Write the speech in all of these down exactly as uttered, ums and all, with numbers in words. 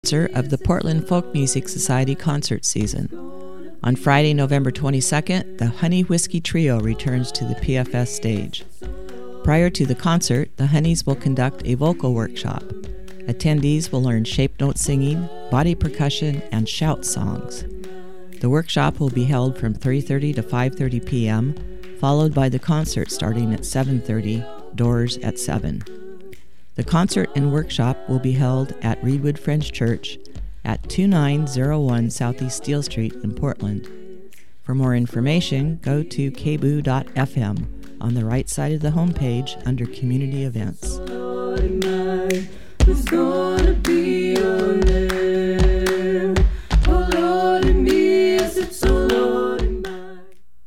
of the Portland Folk Music Society concert season. On Friday, November twenty-second, the Honey Whiskey Trio returns to the P F S stage. Prior to the concert, the Honeys will conduct a vocal workshop. Attendees will learn shape note singing, body percussion, and shout songs. The workshop will be held from three thirty to five thirty p.m., followed by the concert starting at seven thirty, doors at seven. The concert and workshop will be held at Reedwood Friends Church at two nine zero one Southeast Steel Street in Portland. For more information, go to k b o o dot f m on the right side of the homepage under Community Events. Who's gonna be your man? Oh Lord, in me, yes, it's oh Lord in mine.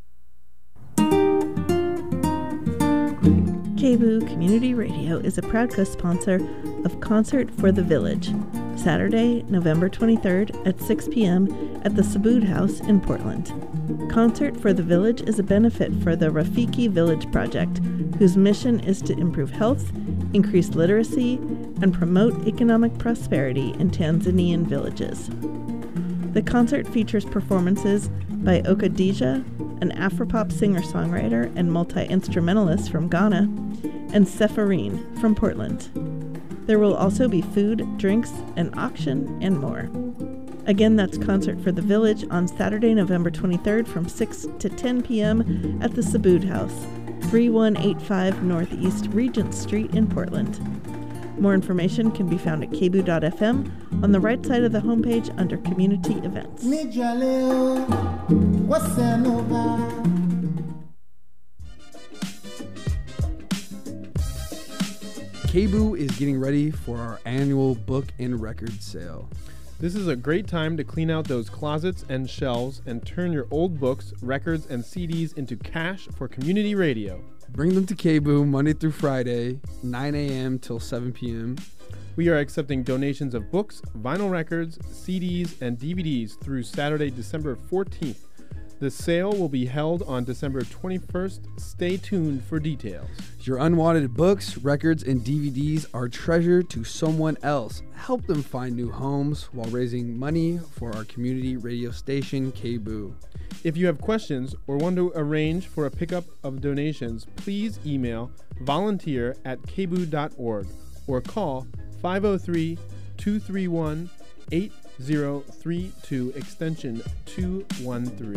K B O O Community Radio is a proud co-sponsor of Concert for the Village, Saturday, November twenty-third at six p.m. at the Sabood House in Portland. Concert for the Village is a benefit for the Rafiki Village Project, whose mission is to improve health, increase literacy, and promote economic prosperity in Tanzanian villages. The concert features performances by Okadija, an Afropop singer-songwriter and multi-instrumentalist from Ghana, and Sepharine from Portland. There will also be food, drinks, an auction, and more. Again, that's Concert for the Village on Saturday, November twenty-third from six to ten p.m. at the Sabood House, thirty-one eighty-five Northeast Regent Street in Portland. More information can be found at k b o o dot f m on the right side of the homepage under Community Events. K B O O is getting ready for our annual book and record sale. This is a great time to clean out those closets and shelves and turn your old books, records, and C Ds into cash for community radio. Bring them to K B O O Monday through Friday, nine a.m. till seven p.m. We are accepting donations of books, vinyl records, C Ds, and D V Ds through Saturday, December fourteenth. The sale will be held on December twenty-first. Stay tuned for details. Your unwanted books, records, and D V Ds are treasured to someone else. Help them find new homes while raising money for our community radio station, K B O O. If you have questions or want to arrange for a pickup of donations, please email volunteer at k b o o dot org or call five oh three, two three one, eight zero three two extension two one three.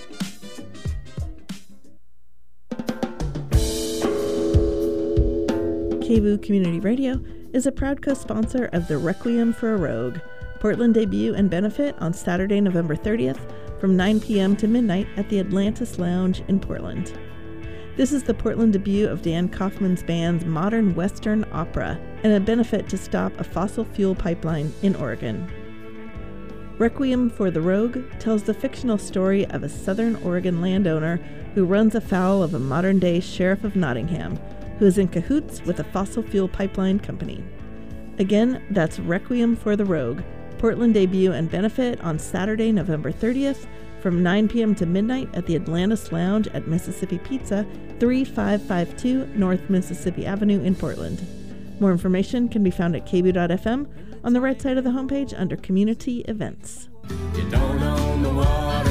K B O O Community Radio is a proud co-sponsor of the Requiem for a Rogue, Portland debut and benefit on Saturday, November thirtieth from nine p.m. to midnight at the Atlantis Lounge in Portland. This is the Portland debut of Dan Kaufman's band's modern Western opera and a benefit to stop a fossil fuel pipeline in Oregon. Requiem for the Rogue tells the fictional story of a Southern Oregon landowner who runs afoul of a modern-day Sheriff of Nottingham, who is in cahoots with a fossil fuel pipeline company. Again, that's Requiem for the Rogue, Portland debut and benefit on Saturday, November thirtieth from nine p.m. to midnight at the Atlantis Lounge at Mississippi Pizza, thirty-five fifty-two North Mississippi Avenue in Portland. More information can be found at k b o o dot f m on the right side of the homepage under Community Events. You don't own the water.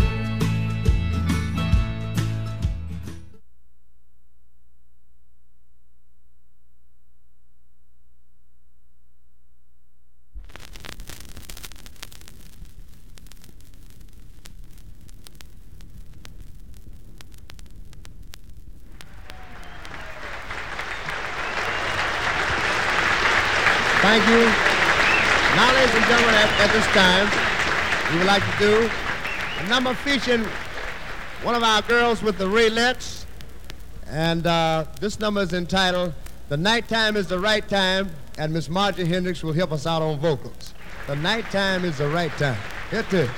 Thank you. Now, ladies and gentlemen, at, at this time, we would like to do a number featuring one of our girls with the Raylettes. And uh, this number is entitled, The Nighttime is the Right Time, and Miss Margie Hendricks will help us out on vocals. The nighttime is the right time. Here it is.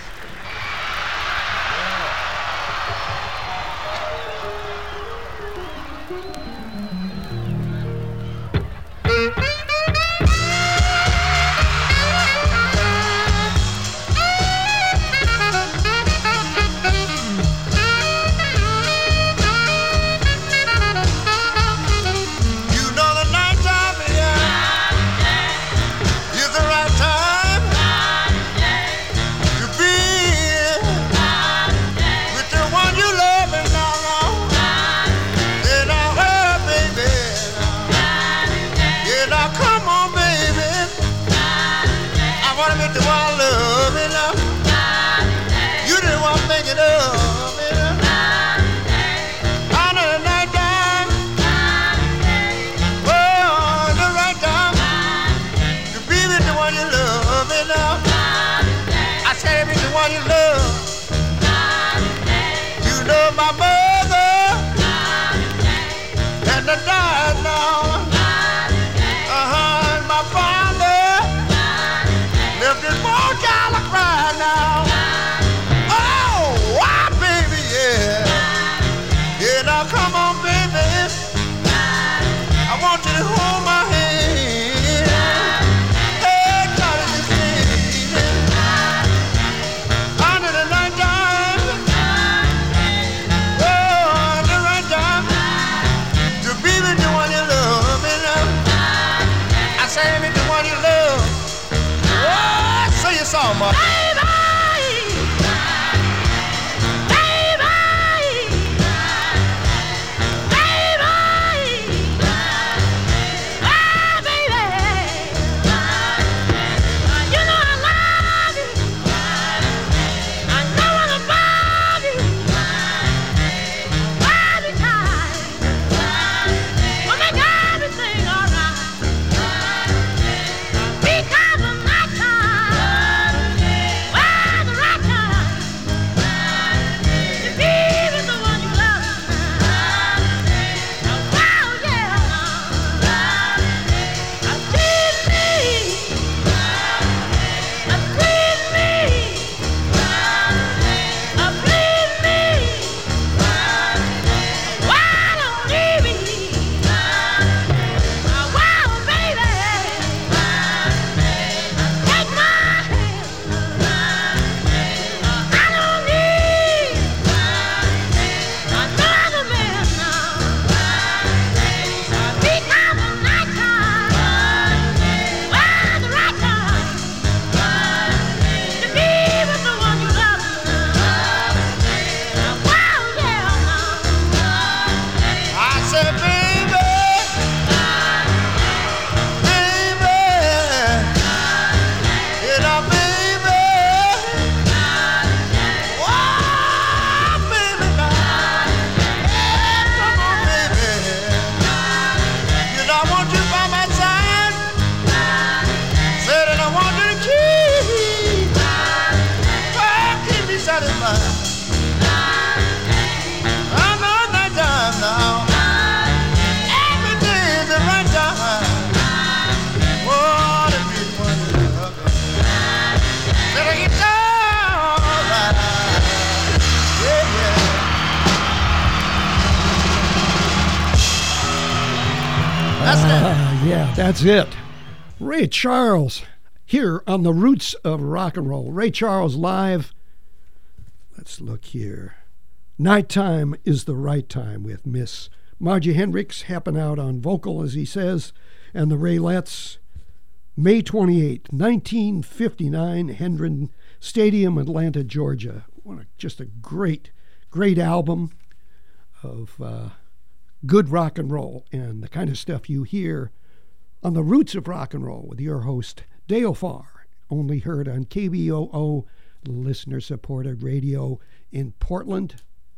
Is the right time. I wanna meet the one I love, you know. You the one I'm thinking of, you know. Under the night time, oh, the right time to be with the one you love, you know. I said with the one you love. You know my mother and the died now. Uh-huh, and my father left his poor child to cry now. Oh, why, baby, yeah. Yeah, now come on, baby. I want you to hold my hand. Hey, God, it's easy. Under the night time, oh, the right time to be with the one you love, you know. I say with the one you love. Oh, say your song, Mark. Yeah, that's it. Ray Charles here on the Roots of Rock and Roll. Ray Charles live. Let's look here. Nighttime is the Right Time with Miss Margie Hendricks helping out on vocal, as he says, and the Raylettes. May twenty-eighth, nineteen fifty-nine, Hendren Stadium, Atlanta, Georgia. What a, just a great, great album of uh, good rock and roll and the kind of stuff you hear on the Roots of Rock and Roll with your host, Dale Farr, only heard on K B O O, listener-supported radio in Portland.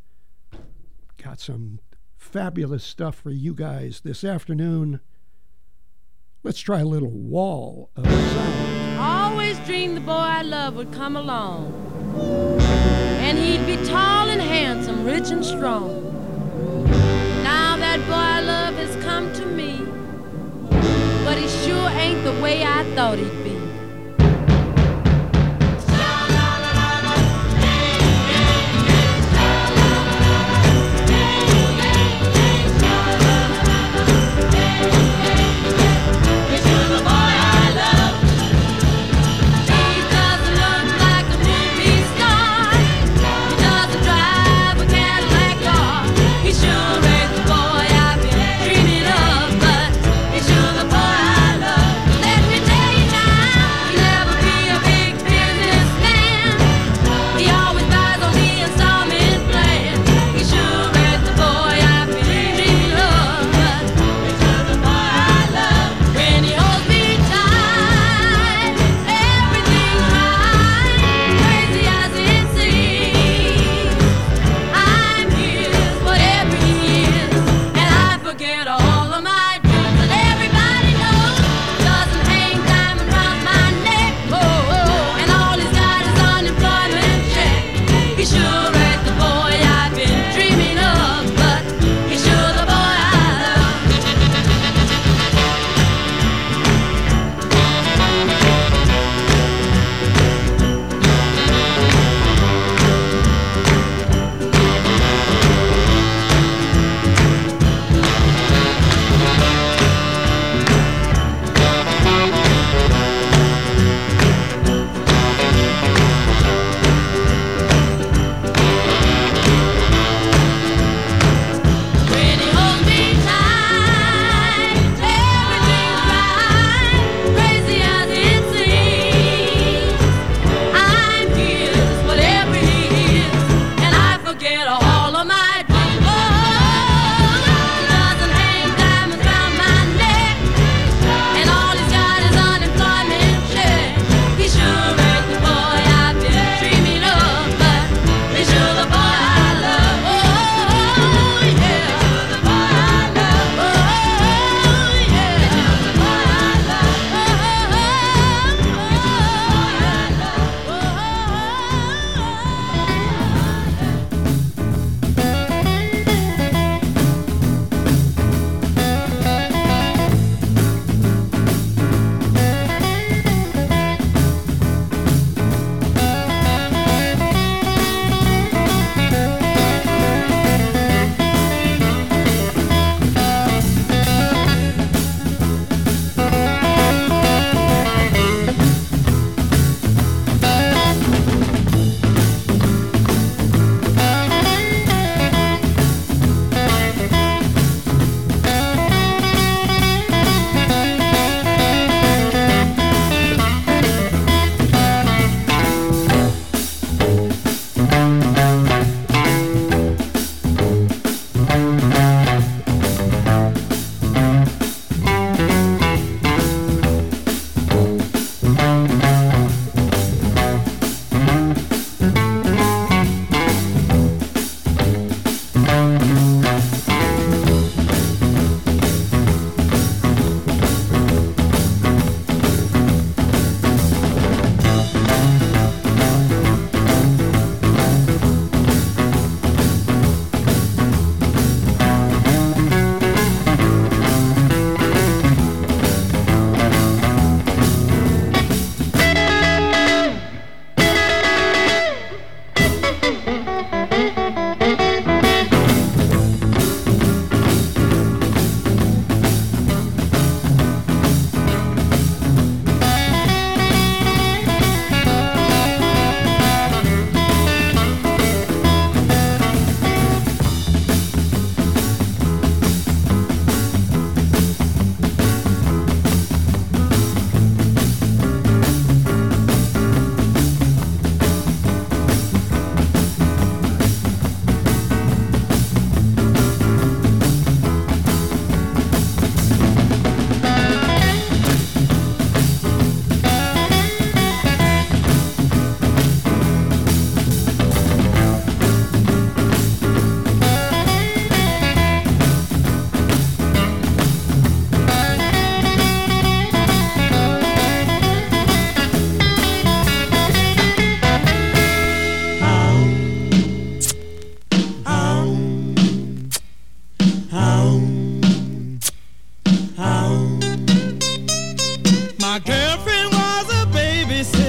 Got some fabulous stuff for you guys this afternoon. Let's try a little Wall of Sound. I always dreamed the boy I loved would come along, and he'd be tall and handsome, rich and strong. Now that boy I love has come to me, but he sure ain't the way I thought he'd be. Let me tell you now.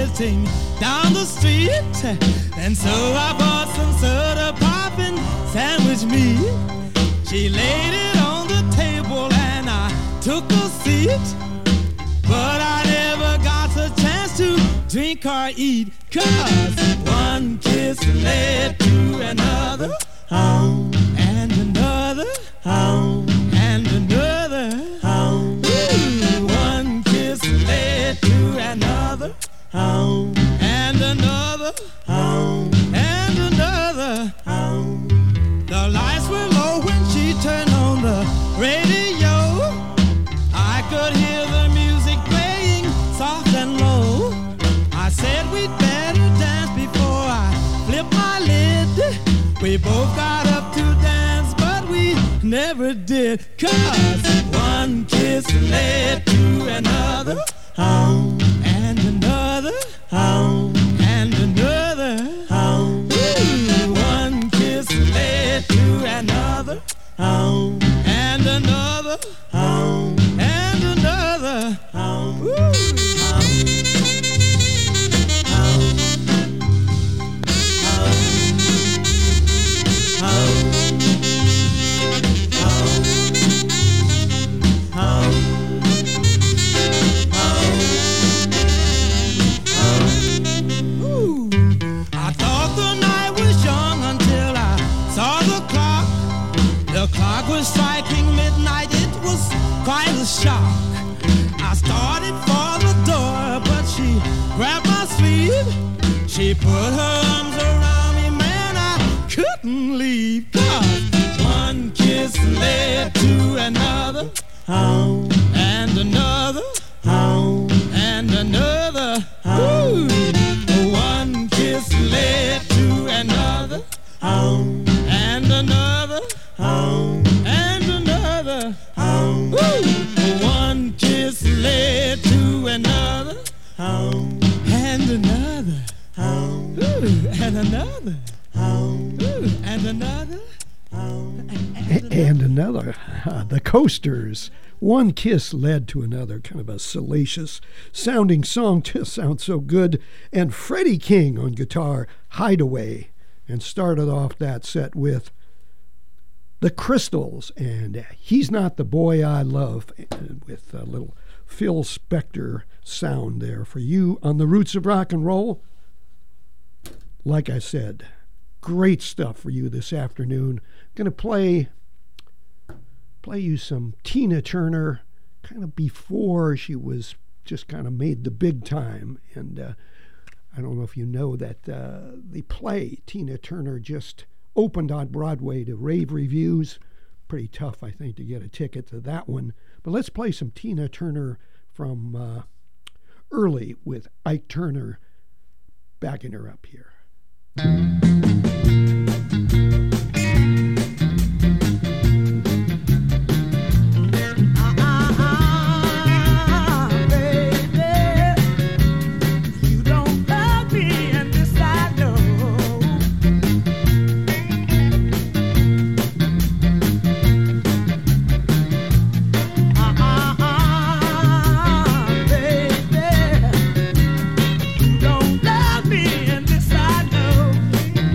says take me down the street. And so I bought some soda pop and sandwich meat. She laid it on the table and I took a seat. But I never got a chance to drink or eat, 'cause one kiss led to another, oh, and another, oh, and another, oh. Ooh, one kiss led to another, oh, and another, oh, and another, oh. The lights were low when she turned on the radio. I could hear the music playing soft and low. I said we'd better dance before I flip my lid. We both got up to dance, but we never did. 'Cause one kiss led to another, oh, and another, oh, and another, oh. Ooh, one kiss led to another, oh, and another, oh, and another, oh. Ooh, oh. The clock was striking midnight, it was quite a shock. I started for the door, but she grabbed my sleeve. She put her arms around me, man, I couldn't leave. 'Cause one kiss led to another, oh, and another, oh, and another, oh. One kiss led to another, oh, and another, oh, and another, oh. Ooh. One kiss led to another, oh, and another, oh. Ooh. And another, oh. Ooh. And another, oh. And, and another. Uh, the Coasters. One kiss led to another. Kind of a salacious sounding song. Just sounds so good. And Freddie King on guitar, Hideaway. And started off that set with The Crystals and He's Not the Boy I Love, with a little Phil Spector sound there for you on the Roots of Rock and Roll. Like I said, great stuff for you this afternoon. Going to play play you some Tina Turner, kind of before she was just kind of made the big time. And uh, I don't know if you know that uh, the play Tina Turner just opened on Broadway to rave reviews. Pretty tough, I think, to get a ticket to that one. But let's play some Tina Turner from uh, early with Ike Turner backing her up here. Don't love me, and this I know.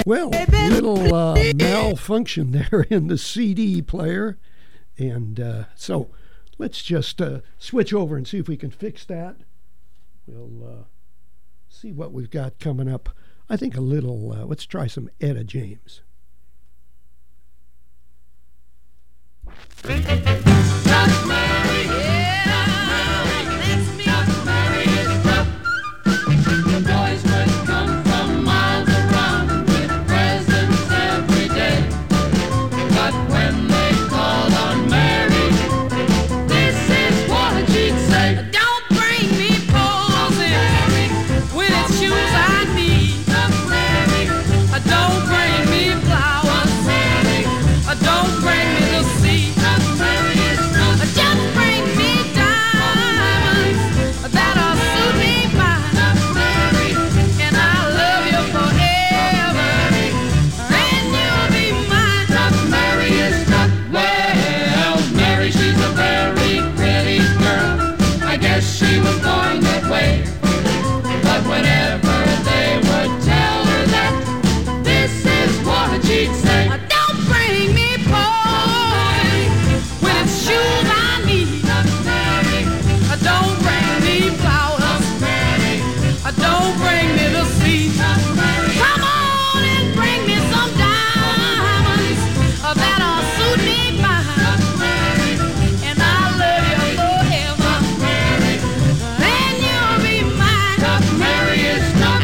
Well, little uh, malfunction there in the C D player. And uh, so let's just uh, switch over and see if we can fix that. We'll uh, see what we've got coming up. I think a little, uh, let's try some Etta James. Not married, yeah, not married, not married, not the boys would come from miles around with presents every day. But when they called on Mary, this is what she'd say. Don't bring me posing with its shoes I need. Don't bring me flowers. Don't bring me the sea. Just bring me diamonds that'll suit me fine. And I'll love you forever. And you'll be mine. Not Mary is not well. Mary, she's a very pretty girl. I guess she was born that way. But whenever they would tell her that, this is what she'd say. Don't bring me posing with its shoes I need. Don't bring me flowers. Don't bring me the sea. Come on and bring me some diamonds that'll suit me fine. And I'll love you forever. And you'll be mine. Not Mary is not.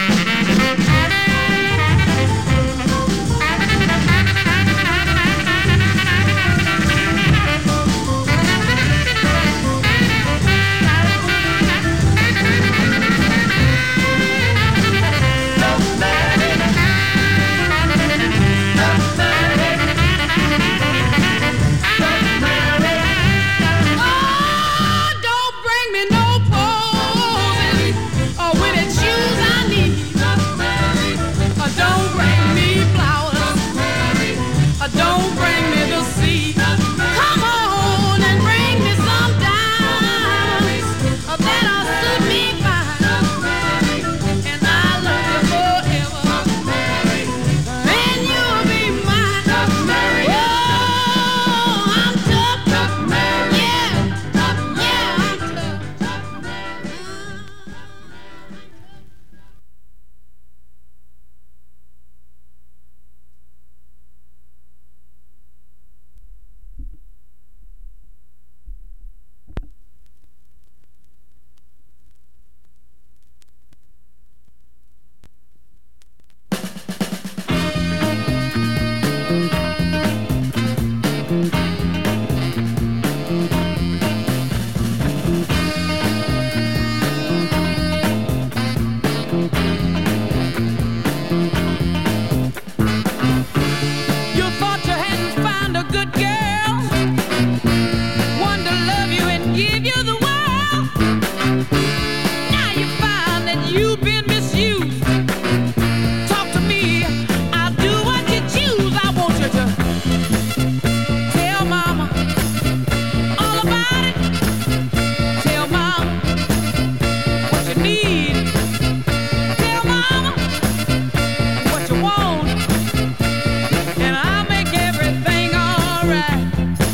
Oh, don't bring me no posing or with its shoes I need. Don't bring me flowers. Don't bring me the sea. Come on and bring me some diamonds that'll suit me fine. And I'll love you forever. And you'll be mine. Oh, I'm tough. Yeah, yeah, I'm tough. You thought you hadn't found a good girl, one to love you and give you the world. Now you find that you've been misused. Talk to me, I'll do what you choose. I want you to tell mama all about it. Tell mama what you need. Tell mama what you want. And I'll make everything alright.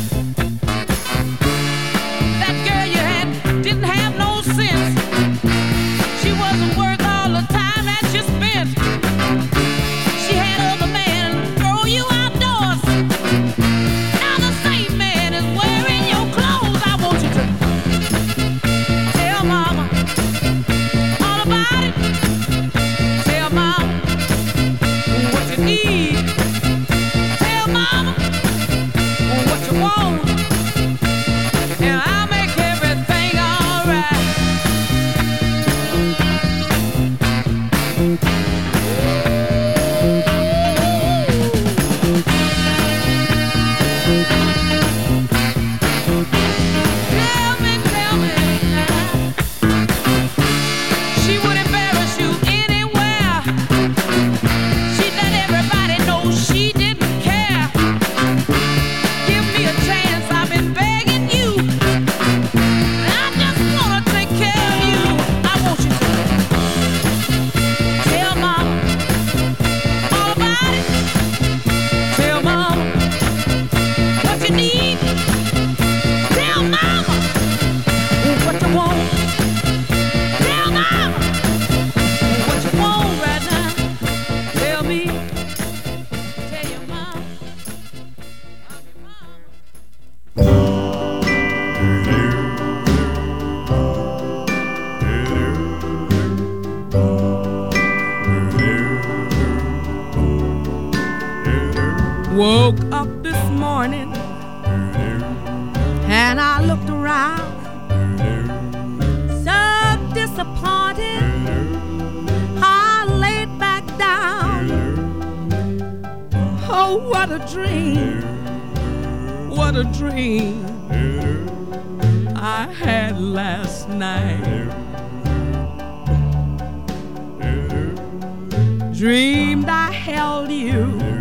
That girl you had didn't have no sense. She wasn't worth all the time that you spent. She had other men throw you outdoors. Now the same man is wearing your clothes. I want you to tell mama all about it. Tell mama what you need. Tell mama what you want, and I'll make everything alright. Tell me, tell me now. She would embarrass you anywhere. She'd let everybody know she didn't care. Give me a chance and I looked around, so disappointed, I laid back down. Oh, what a dream, what a dream I had last night. Dreamed I held you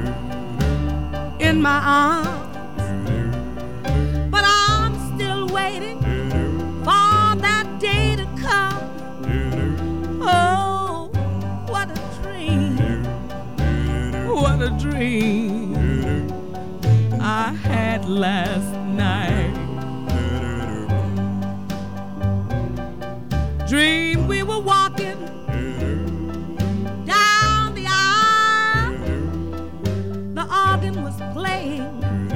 in my arms, but I'm still waiting for that day to come. Oh, what a dream, what a dream I had last night. Dreamed we were walking down the aisle, the organ was playing,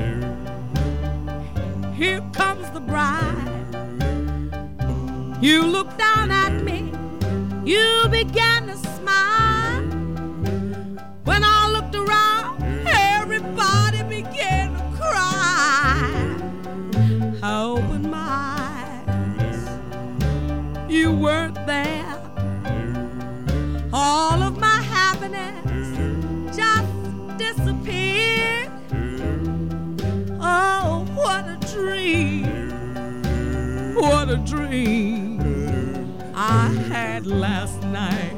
here comes the bride. You looked down at me, you began to smile. When I looked around, everybody began to cry. I opened my eyes, you weren't there. All of my happiness just disappeared. Oh, what a dream, what a dream I had last night.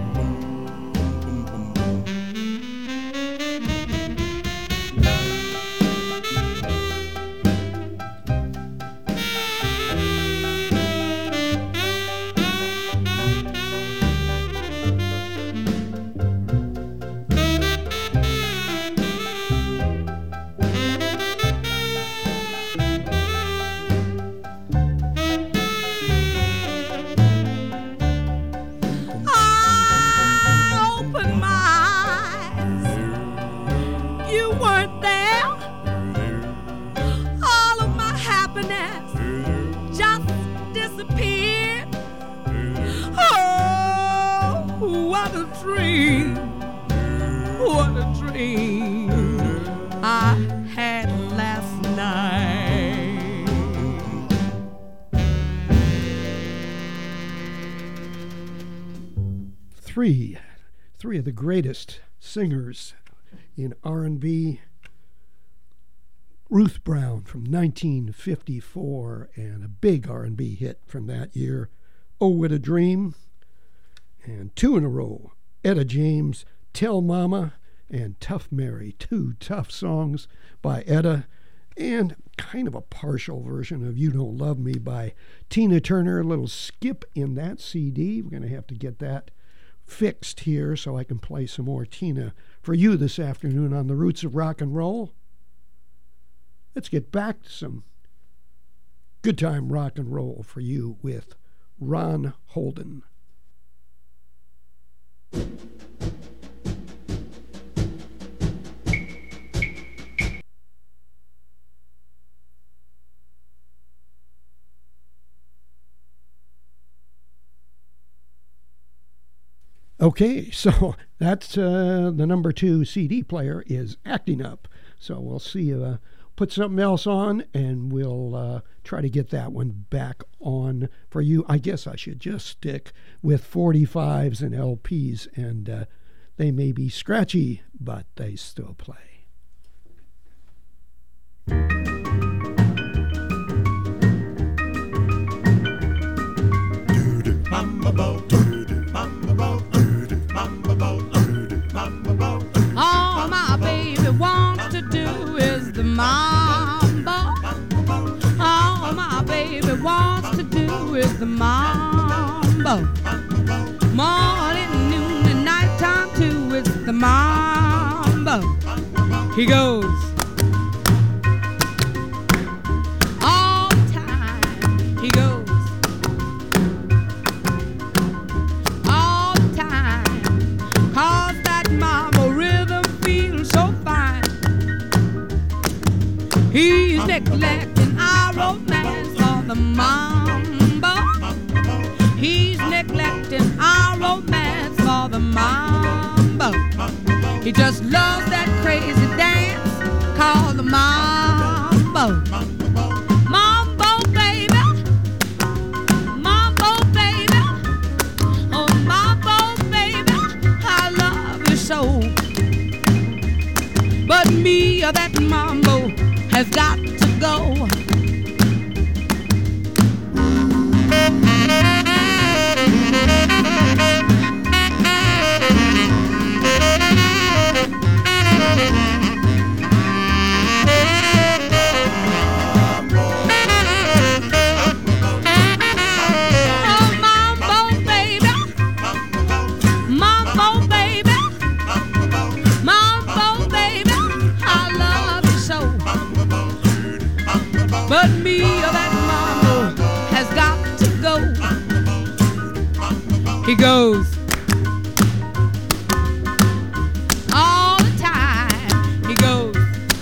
Three, three of the greatest singers in R and B. Ruth Brown from nineteen fifty-four, and a big R and B hit from that year, Oh, What a Dream. And two in a row, Etta James, Tell Mama, and Tough Mary, two tough songs by Etta, and kind of a partial version of You Don't Love Me by Tina Turner, a little skip in that C D. We're going to have to get that fixed here so I can play some more Tina for you this afternoon on the Roots of Rock and Roll. Let's get back to some good time rock and roll for you with Ron Holden. Okay, so that's uh, the number two C D player is acting up. So we'll see, uh, put something else on, and we'll uh, try to get that one back on for you. I guess I should just stick with forty-fives and L Ps, and uh, they may be scratchy, but they still play. Mama Bo, Mama Bo. All my baby wants to do is the mambo. All my baby wants to do is the mambo. Morning, noon, and nighttime too, it's the mambo. He goes all the time. He goes. He's neglecting our romance for the mambo. He's neglecting our romance for the mambo. He just loves that crazy dance called the mambo. Mambo go. But me or that mambo has got to go. He goes all the time. He goes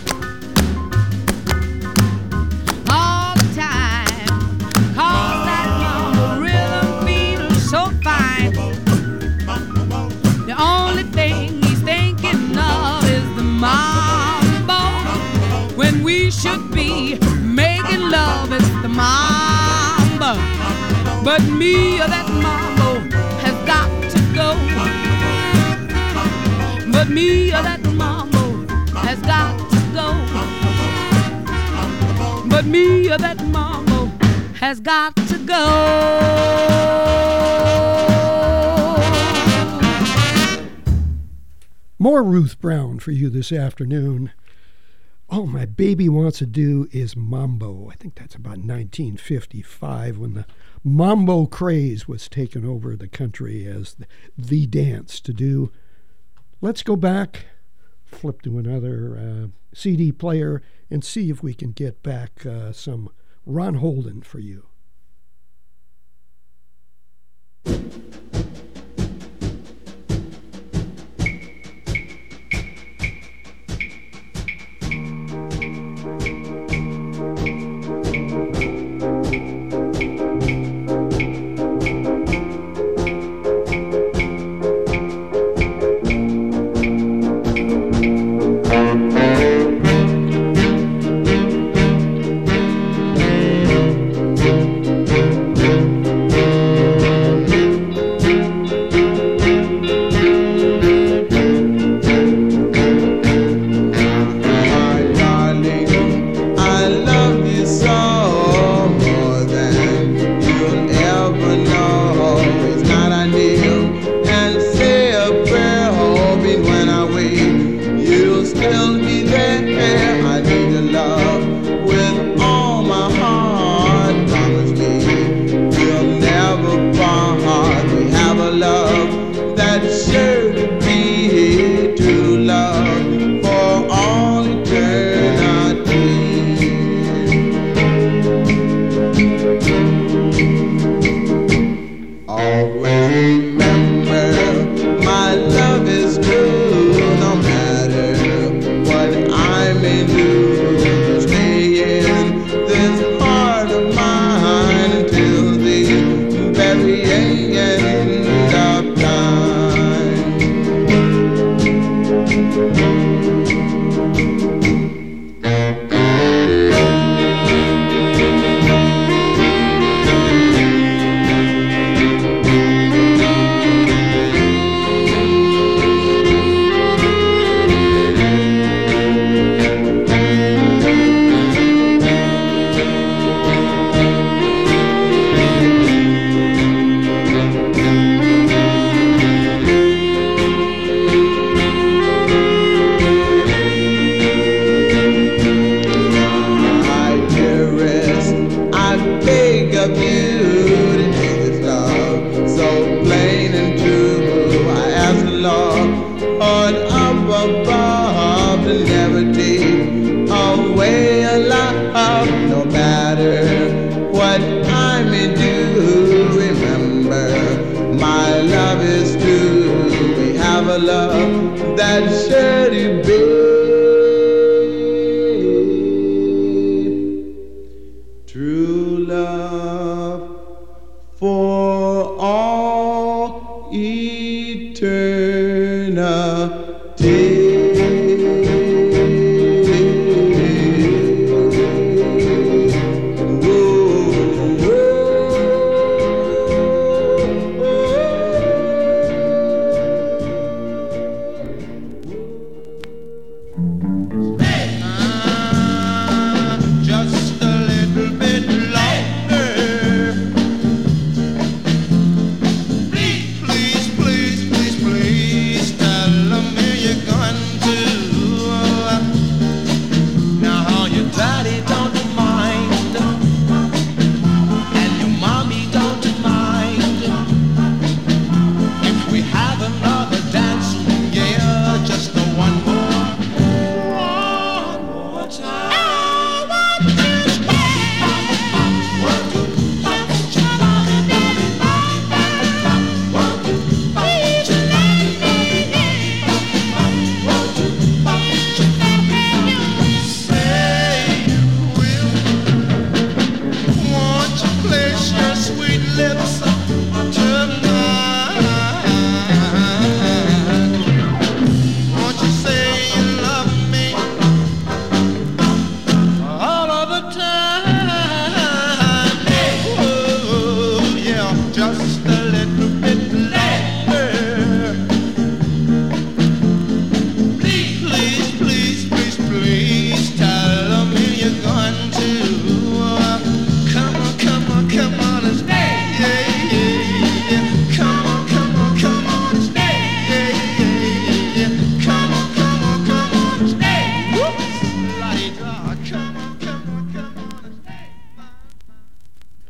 all the time. Cause that mambo rhythm feels so fine. The only thing he's thinking of is the mambo, when we should be making love. It's the mambo, but me or that mambo has got to go. But me or that mambo has got to go. But me or that mambo has got to go. More Ruth Brown for you this afternoon. All My Baby Wants to Do Is Mambo. I think that's about nineteen fifty-five, when the mambo craze was taken over the country as the, the dance to do. Let's go back, flip to another uh, C D player, and see if we can get back uh, some Ron Holden for you. Just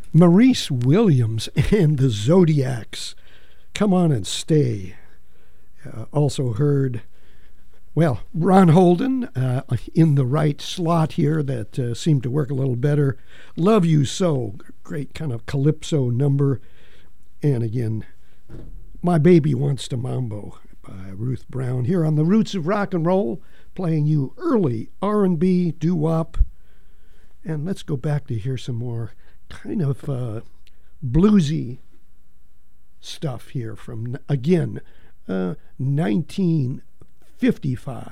Maurice Williams and the Zodiacs, Come On and Stay. Uh, also heard, well, Ron Holden uh, in the right slot here that uh, seemed to work a little better. Love You So, great kind of calypso number. And again, My Baby Wants to Mambo by Ruth Brown here on the Roots of Rock and Roll, playing you early R and B, doo-wop. And let's go back to hear some more kind of uh, bluesy stuff here from, again, uh, nineteen fifty-five.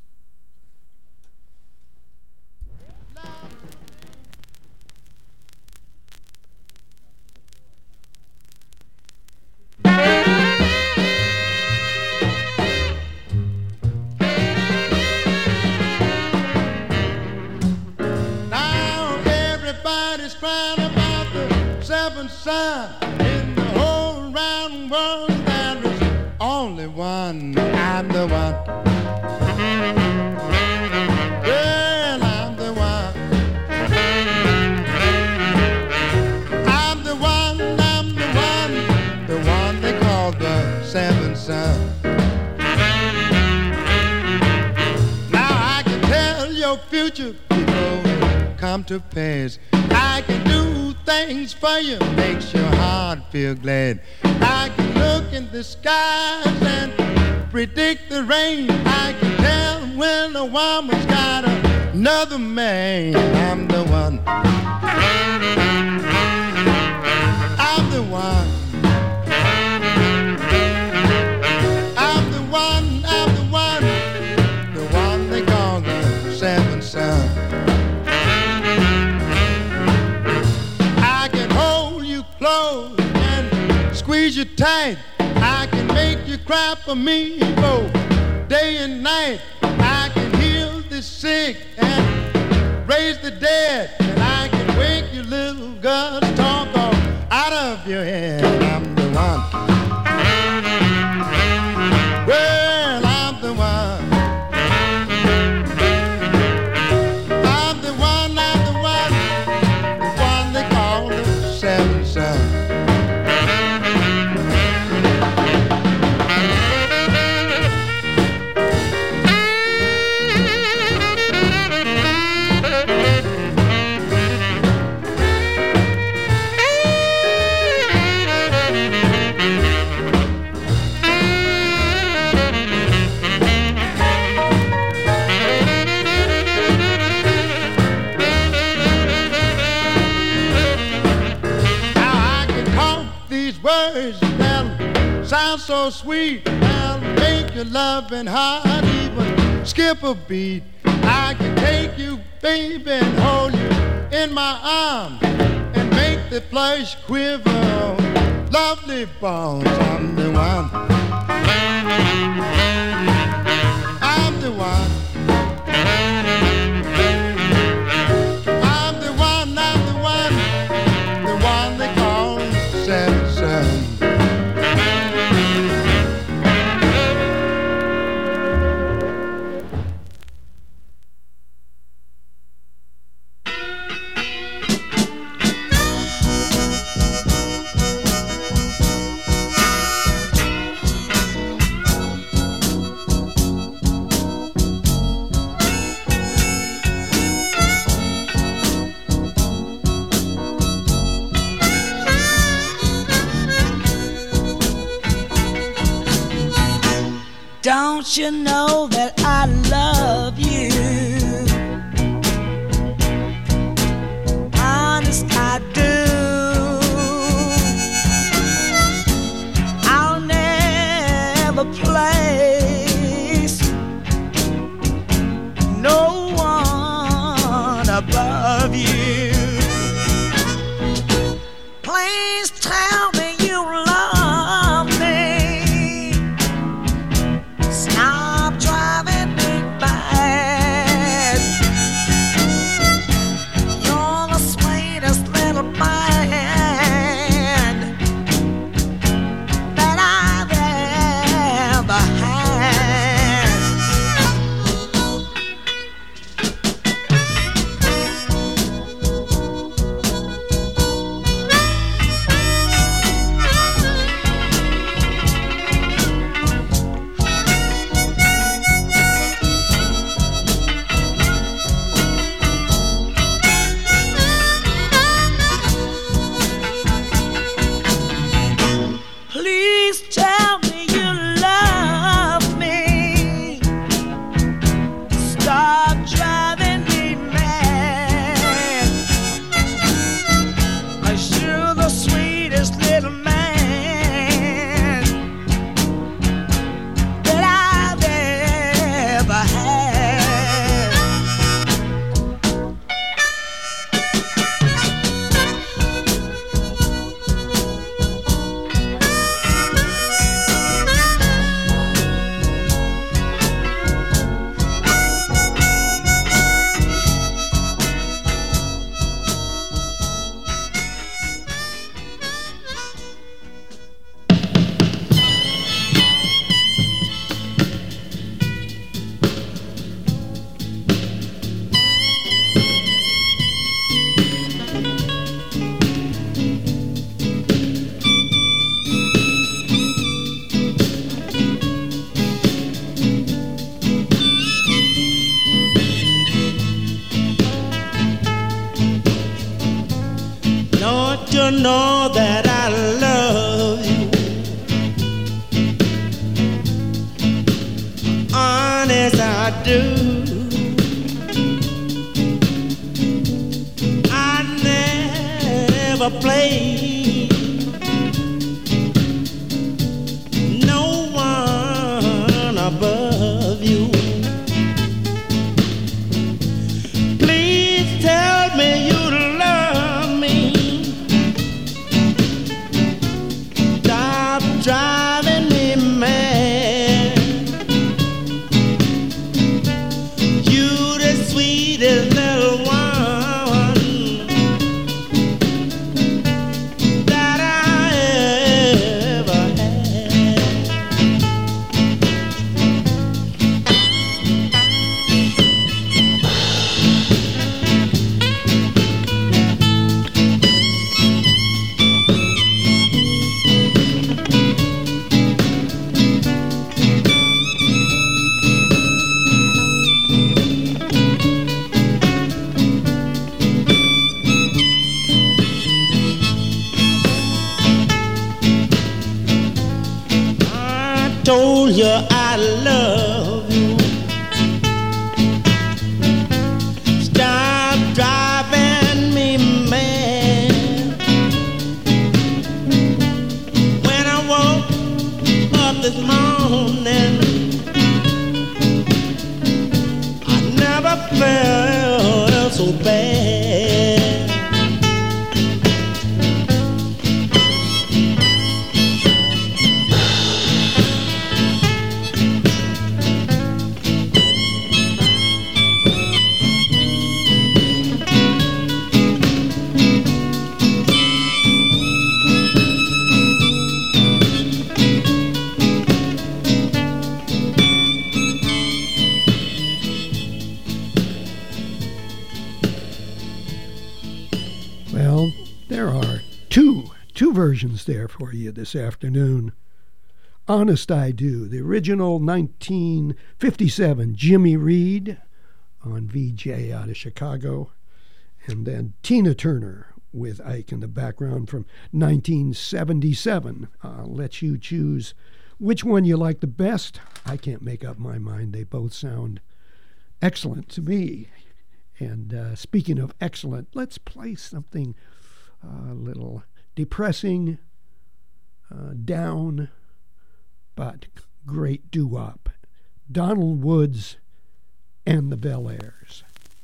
Crying about the seventh son in the whole round world. There is only one. I'm the one. Well, I'm the one. I'm the one. I'm the one. The one they call the seventh son. Now I can tell your future before it come to pass. I can do things for you, makes your heart feel glad. I can look in the skies and predict the rain. I can tell when a woman's got another man. I'm the one. I'm the one. I'm the one, I'm the one. The one they call the seventh son. Close and squeeze you tight. I can make you cry for me both day and night. I can heal the sick and raise the dead. And I can wake your little girl's talk off out of your head. I'm the one. Well, I'm the one. I'm the one, I'm the one. The one they call the seventh son. Words that sound so sweet, that'll make your loving heart even skip a beat. I can take you, baby, and hold you in my arms and make the flesh quiver. Lovely bones, I'm the one. I'm the one. I'm the one, I'm the one. The one they call seventh son. Don't you know that I love you? Honest, I do. I'll never place no one above you. Please tell me you love me. Stop driving me mad. You're the sweetest little man that I've ever had. to know that I love you. Honest, I do. I never play no one above you. Please tell me you love me. Stop driving me mad. You the sweetest little one that I ever had. I told you I love you. Stop driving me mad. When I woke up this morning, I never felt so bad. Well, there are two two versions there for you this afternoon. Honest I Do, the original nineteen fifty-seven Jimmy Reed on V J out of Chicago, and then Tina Turner with Ike in the background from nineteen seventy-seven. I'll let you choose which one you like the best. I can't make up my mind. They both sound excellent to me. And uh, speaking of excellent, let's play something a little depressing, uh, down, but great doo-wop. Donald Woods and the Bel Airs.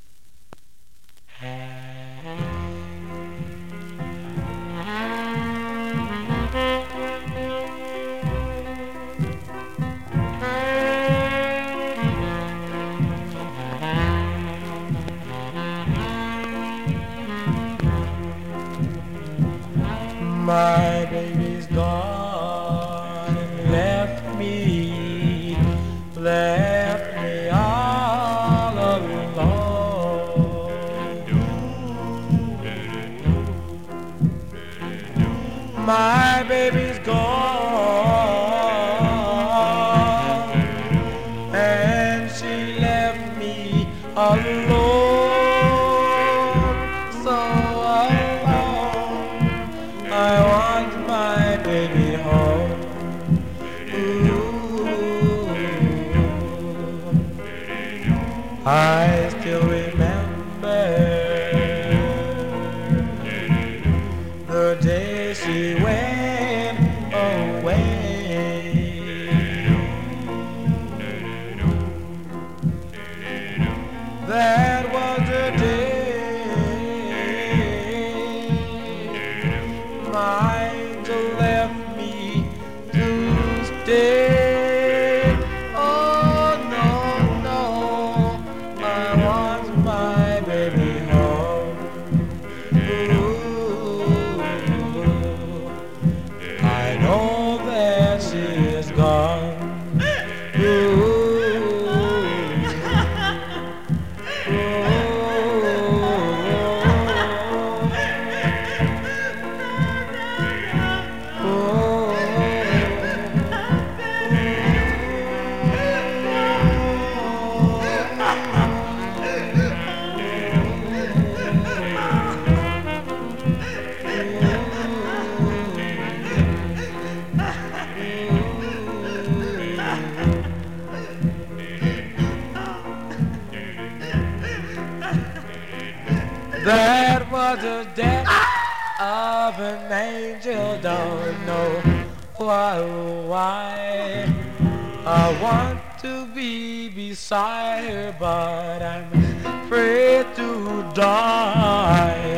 My baby's gone and left me, left me all alone. My baby's gone and she left me alone. So I want my baby home. Ooh. I still remember the day she went away. That was the day my angel left me to stay. Oh no, no, my was the death of an angel. Don't know why, why. I want to be beside her, but I'm afraid to die.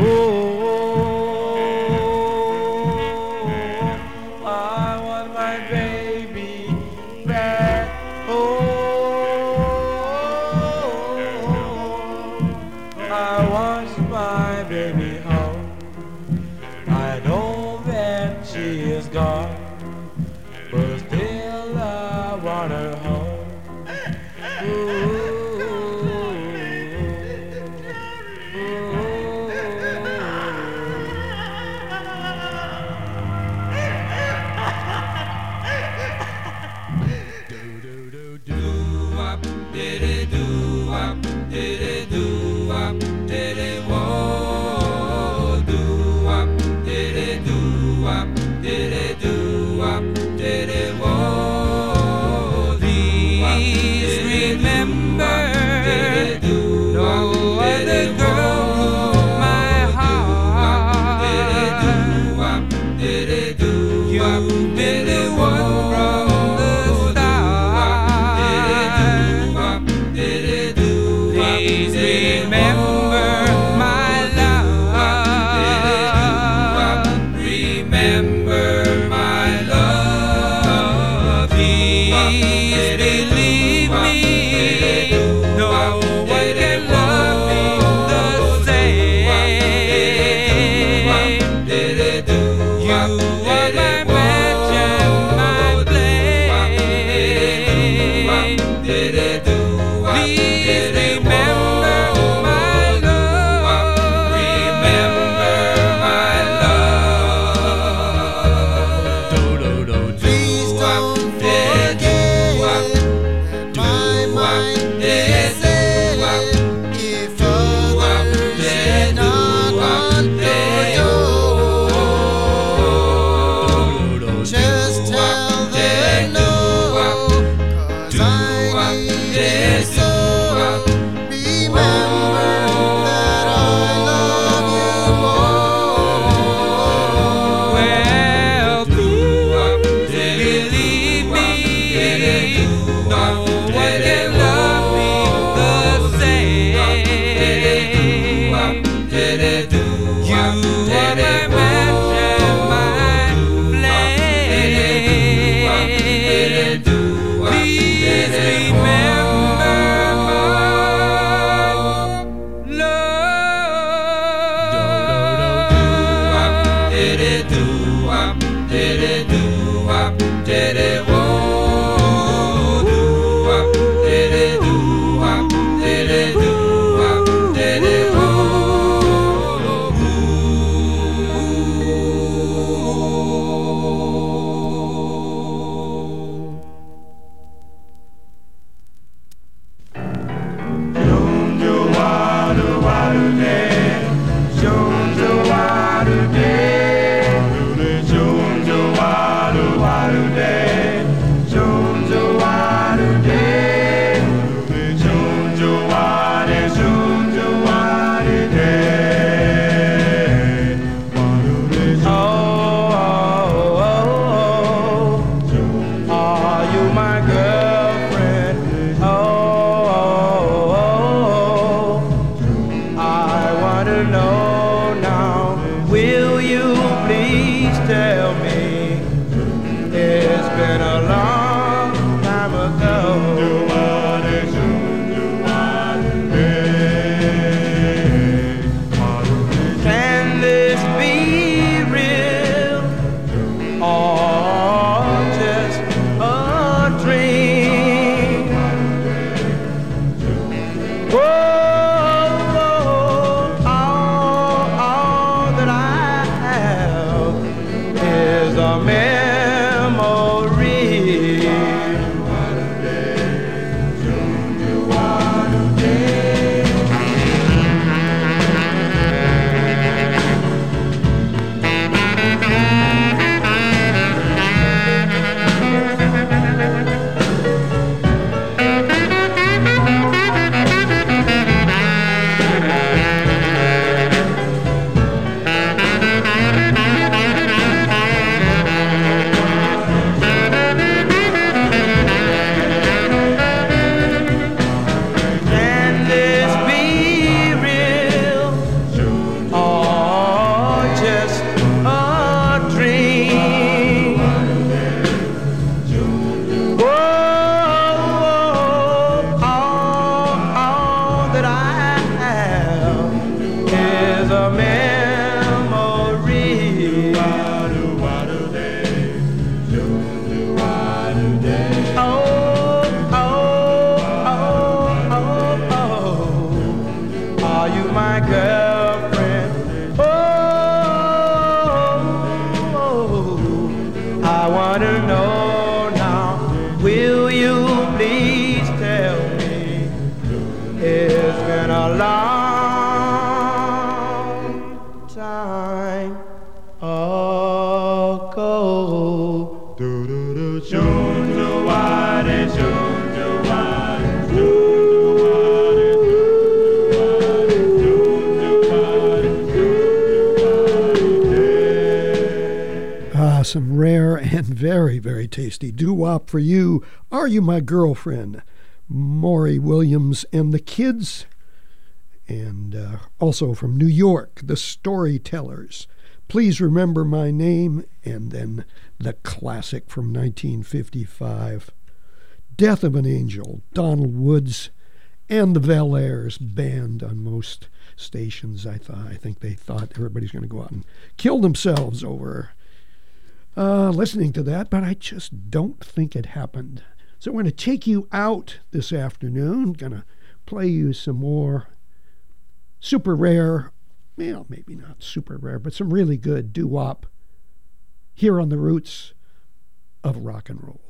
Oh, I want my baby back. I want my baby home. I know that she is gone, but still I want her home. Ooh, time ago. Do do do, June do what is June do what is June do what is June do what is June do what is. Ah, some rare and very, very tasty doo-wop for you. Are You My Girlfriend? Maury Williams and the Kids. And uh, also from New York, the Storytellers. Please Remember My Name, and then the classic from nineteen fifty-five, Death of an Angel, Donald Woods, and the Valairs banned on most stations. I thought I think they thought everybody's going to go out and kill themselves over uh, listening to that, but I just don't think it happened. So I'm going to take you out this afternoon. Going to play you some more super rare, well, maybe not super rare, but some really good doo-wop here on the roots of rock and roll.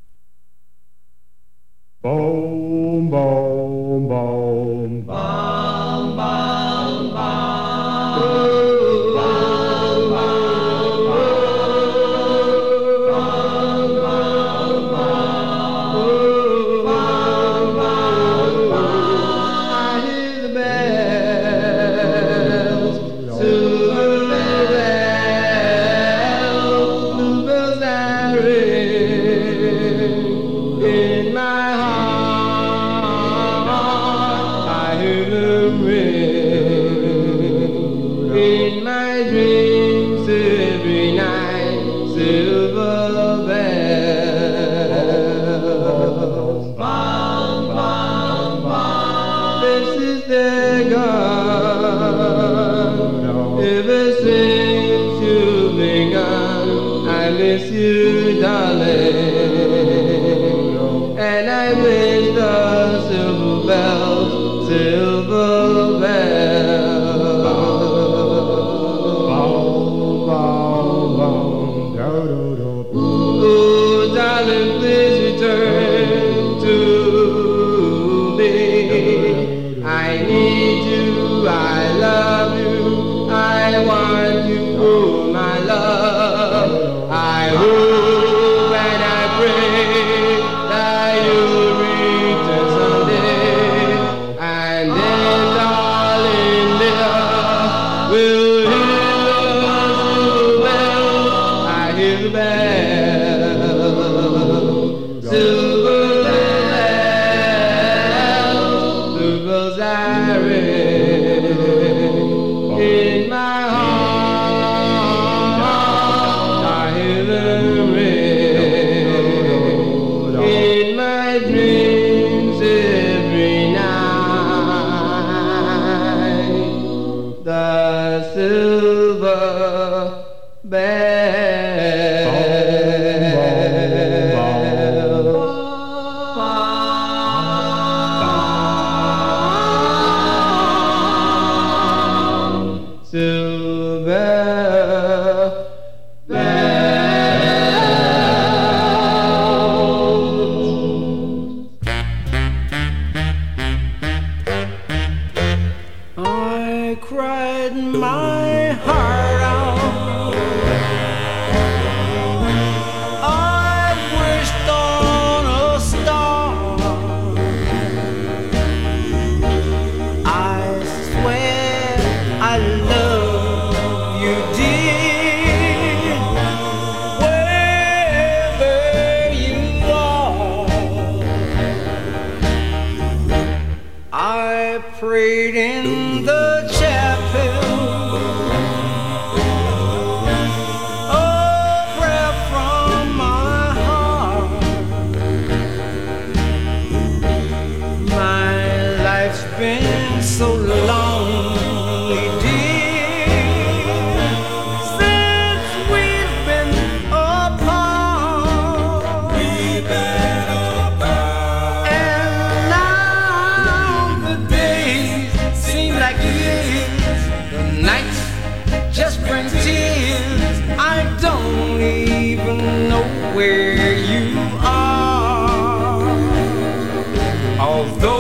Boom, boom, boom, Bum, bum, bum.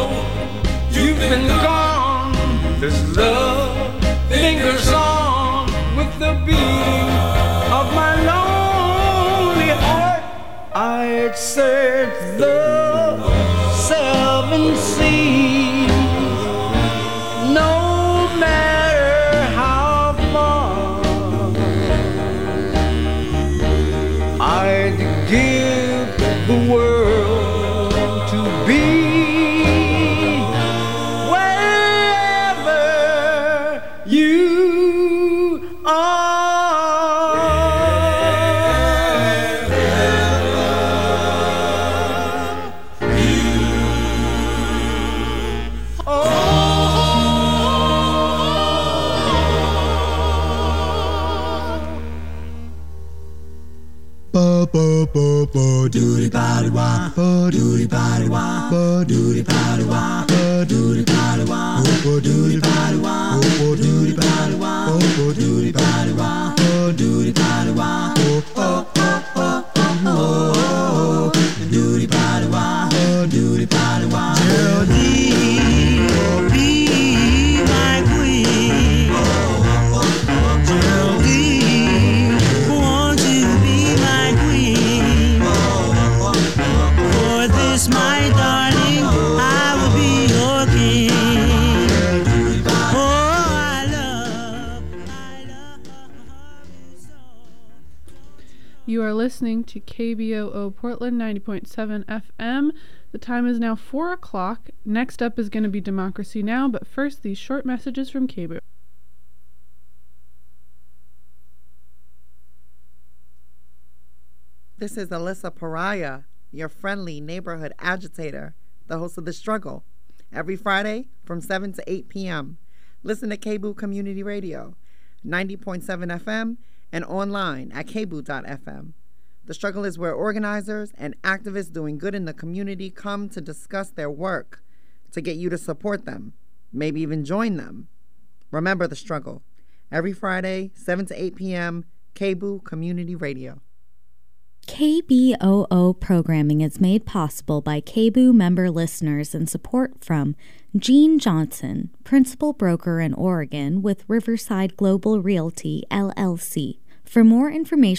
This love lingers on. search the seven seas, no matter how far. I'd give the world to be wherever you are. Doody body wah, doody body wah, doody body wah, doody body wah, doody body wah, doody body wah, doody body wah, doody body wah, oh oh oh oh oh, doody body wah, doody body wah. Geraldine, be my queen. Geraldine, won't you be my queen? For this, my darling, I will be your king. Oh, I love, I love you so. You are listening to K B O O Portland ninety point seven F M. The time is now four o'clock. Next up is going to be Democracy Now!, but first, these short messages from K B O O. This is Alyssa Pariah, your friendly neighborhood agitator, the host of The Struggle, every Friday from seven to eight p.m. Listen to K B O O Community Radio, ninety point seven F M, and online at k b o o dot f m. The Struggle is where organizers and activists doing good in the community come to discuss their work, to get you to support them, maybe even join them. Remember The Struggle, every Friday, seven to eight p.m., K B O O Community Radio. K B O O programming is made possible by K B O O member listeners and support from Gene Johnson, principal broker in Oregon with Riverside Global Realty, L L C. For more information